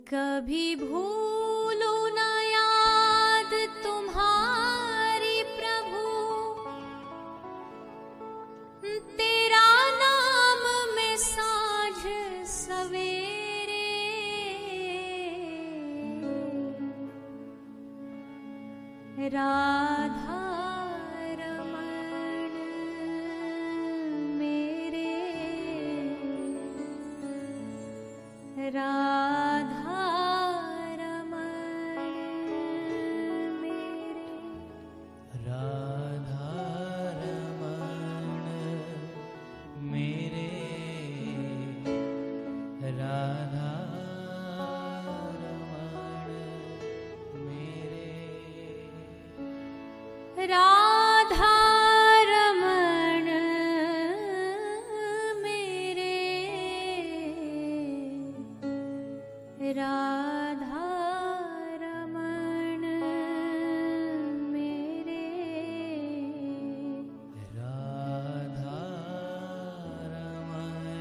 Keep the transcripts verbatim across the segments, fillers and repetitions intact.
कभी भूलू न याद तुम्हारी प्रभु, तेरा नाम में साँझ सवेरे। राधा रमण मेरे, राधा रमण मेरे, राधा रमण मेरे, राधा रमण मेरे, राधा रमण मेरे, राधा रमण मेरे, राधा रमण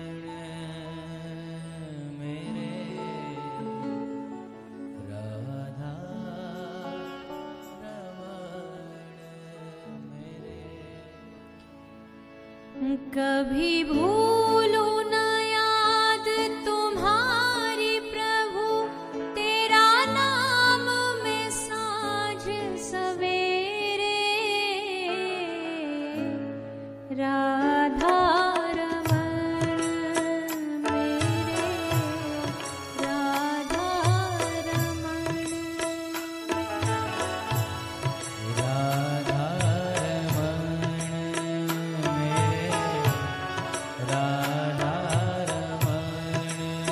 मेरे, राधा रमण मेरे। कभी भूलू न याद तुम्हारी प्रभु, तेरा नाम में साँझ सवेरे। राधा रमण मेरे, राधा रमण राधा रमण मेरे, राधा रमण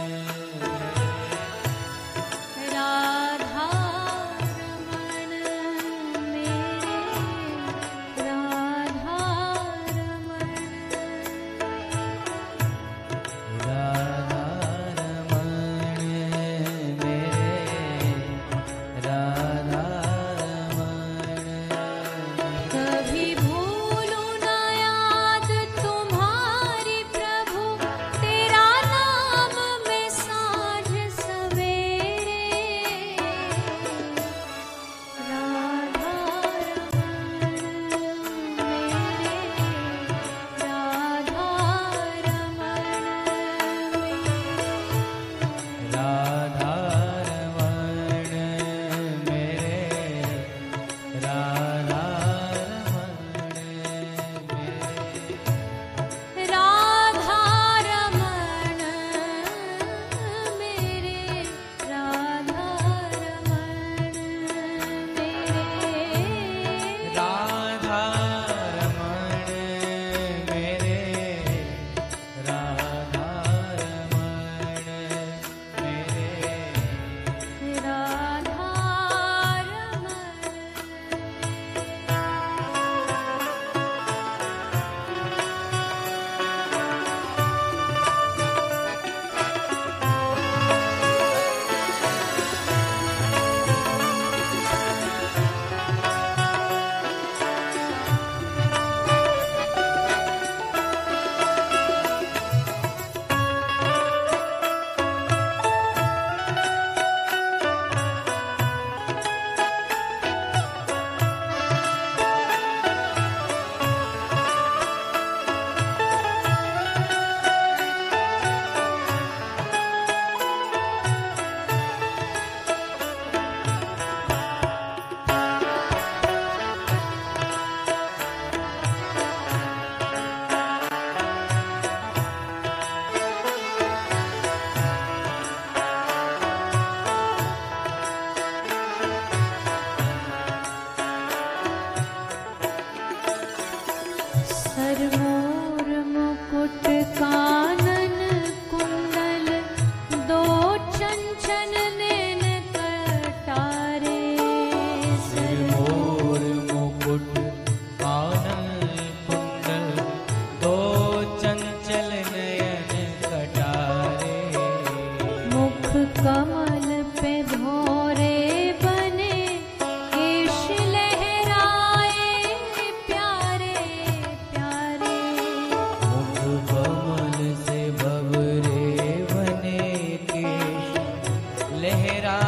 मेरे, राधा रमण मेरे, राधा रमण, राधा रमण मेरे, राधा रमण। कभी भूलू न याद तुम्हारी प्रभु, तेरा नाम में साँझ सवेरे। राधा रमण मेरे, राधा रमण मेरे, राधा रमण मेरे, राधा रमण मेरे, राधा रमण मेरे, राधा रमण मेरे, राधा रमण मेरे, राधा रमण मेरे, राधा रमण। सरमोर मुकुट कानन कुंडल, दो चंचल नैन कटारे। सिरमोर मुकुट कानन कुंडल, दो चंचल नयन कटारे। मुख कमल पे धोरे बने, केश लहराए प्यारे प्यारे। मुख कमल से भवरे बने केश लहराए लहरा